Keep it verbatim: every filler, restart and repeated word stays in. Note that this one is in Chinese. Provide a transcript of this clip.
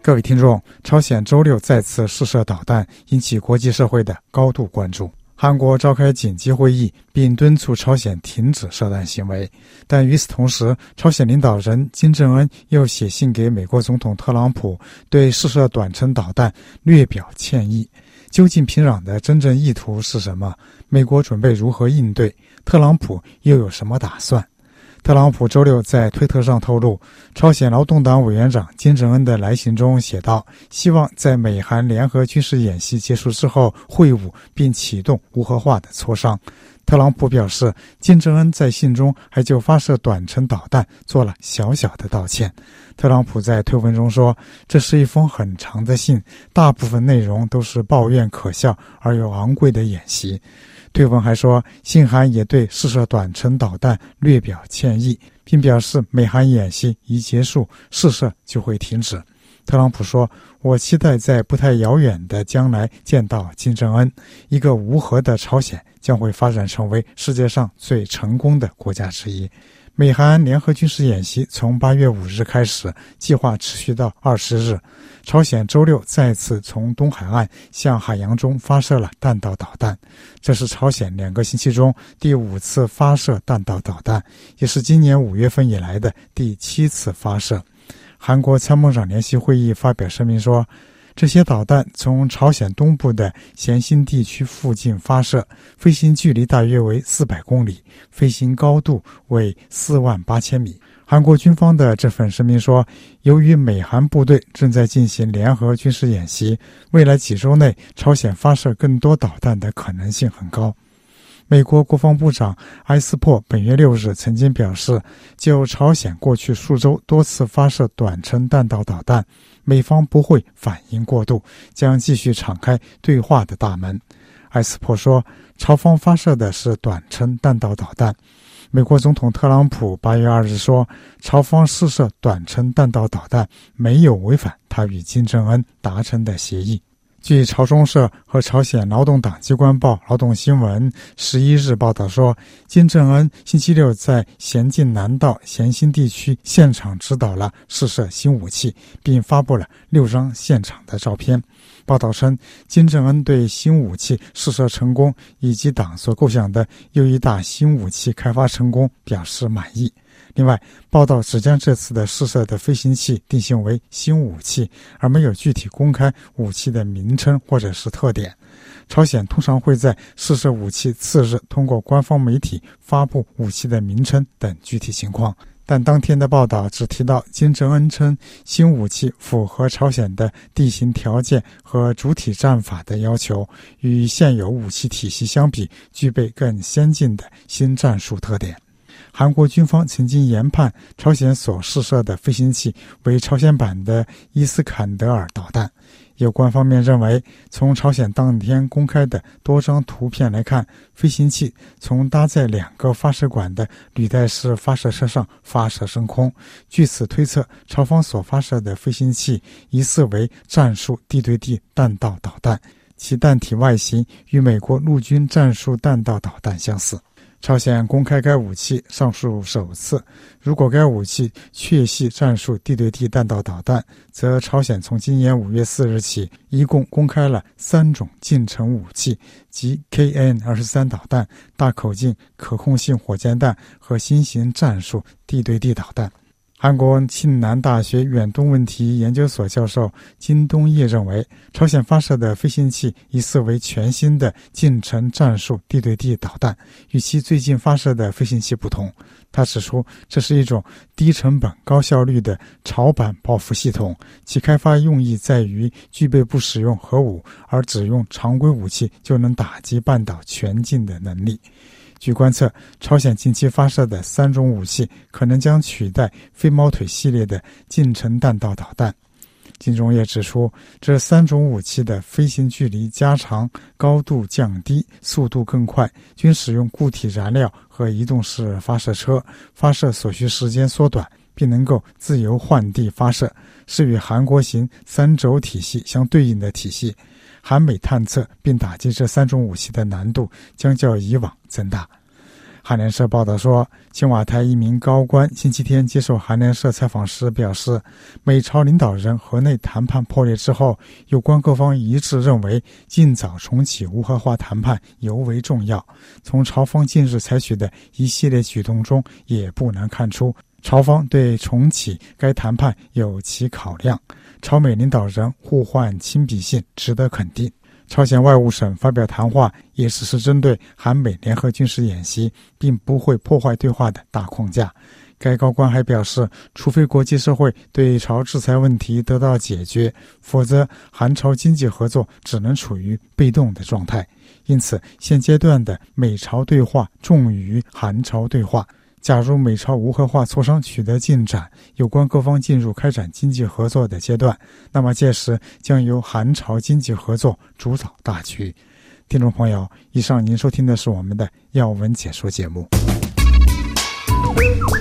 各位听众，朝鲜周六再次试射导弹，引起国际社会的高度关注。韩国召开紧急会议，并敦促朝鲜停止射弹行为。但与此同时，朝鲜领导人金正恩又写信给美国总统特朗普，对试射短程导弹略表歉意。究竟平壤的真正意图是什么？美国准备如何应对？特朗普又有什么打算？特朗普周六在推特上透露，朝鲜劳动党委员长金正恩的来信中写道，希望在美韩联合军事演习结束之后会晤并启动无核化的磋商。特朗普表示，金正恩在信中还就发射短程导弹做了小小的道歉。特朗普在推文中说，这是一封很长的信，大部分内容都是抱怨可笑而又昂贵的演习。推文还说，信函也对试射短程导弹略表歉意，并表示美韩演习一结束，试射就会停止。特朗普说，我期待在不太遥远的将来见到金正恩，一个无核的朝鲜将会发展成为世界上最成功的国家之一。美韩联合军事演习从八月五日开始，计划持续到二十日。朝鲜周六再次从东海岸向海洋中发射了弹道导弹，这是朝鲜两个星期中第五次发射弹道导弹，也是今年五月份以来的第七次发射。韩国参谋长联席会议发表声明说，这些导弹从朝鲜东部的咸兴地区附近发射，飞行距离大约为四百公里，飞行高度为四万八千米。韩国军方的这份声明说，由于美韩部队正在进行联合军事演习，未来几周内朝鲜发射更多导弹的可能性很高。美国国防部长埃斯珀本月六日曾经表示，就朝鲜过去数周多次发射短程弹道导弹，美方不会反应过度，将继续敞开对话的大门。埃斯珀说，朝方发射的是短程弹道导弹。美国总统特朗普八月二日说，朝方试射短程弹道导弹没有违反他与金正恩达成的协议。据朝中社和朝鲜劳动党机关报劳动新闻十一日报道说，金正恩星期六在咸镜南道咸兴地区现场指导了试射新武器，并发布了六张现场的照片。报道称，金正恩对新武器试射成功以及党所构想的又一大新武器开发成功表示满意。另外，报道只将这次的试射的飞行器定性为新武器，而没有具体公开武器的名称或者是特点。朝鲜通常会在试射武器次日通过官方媒体发布武器的名称等具体情况，但当天的报道只提到金正恩称新武器符合朝鲜的地形条件和主体战法的要求，与现有武器体系相比，具备更先进的新战术特点。韩国军方曾经研判朝鲜所试射的飞行器为朝鲜版的伊斯坎德尔导弹。有关方面认为，从朝鲜当天公开的多张图片来看，飞行器从搭载两个发射管的履带式发射车上发射升空。据此推测，朝方所发射的飞行器疑似为战术地对地弹道导弹，其弹体外形与美国陆军战术弹道导弹相似。朝鲜公开该武器尚属首次，如果该武器确系战术地对地弹道导弹，则朝鲜从今年五月四日起一共公开了三种近程武器，即 K N 二十三 导弹、大口径可控性火箭弹和新型战术地对地导弹。韩国庆南大学远东问题研究所教授金东业认为，朝鲜发射的飞行器疑似为全新的近程战术地对地导弹，与其最近发射的飞行器不同。他指出，这是一种低成本高效率的朝版报复系统，其开发用意在于具备不使用核武而只用常规武器就能打击半岛全境的能力。据观测，朝鲜近期发射的三种武器可能将取代飞毛腿系列的近程弹道导弹。金钟业指出，这三种武器的飞行距离加长、高度降低、速度更快，均使用固体燃料和移动式发射车，发射所需时间缩短，并能够自由换地发射，是与韩国型三轴体系相对应的体系。韩美探测并打击这三种武器的难度将较以往增大。 韩联社报道说，青瓦台一名高官星期天接受韩联社采访时表示，美朝领导人河内谈判破裂之后，有关各方一致认为尽早重启无核化谈判尤为重要。从朝方近日采取的一系列举动中，也不难看出朝方对重启该谈判有其考量。朝美领导人互换亲笔信，值得肯定。朝鲜外务省发表谈话，也只是针对韩美联合军事演习，并不会破坏对话的大框架。该高官还表示，除非国际社会对朝制裁问题得到解决，否则韩朝经济合作只能处于被动的状态。因此，现阶段的美朝对话重于韩朝对话。假如美朝无核化磋商取得进展，有关各方进入开展经济合作的阶段，那么届时将由韩朝经济合作主导大局。听众朋友，以上您收听的是我们的要闻解说节目。